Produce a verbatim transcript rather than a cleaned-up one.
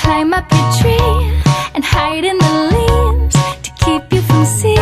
climb up your tree and hide in the leaves to keep you from seeing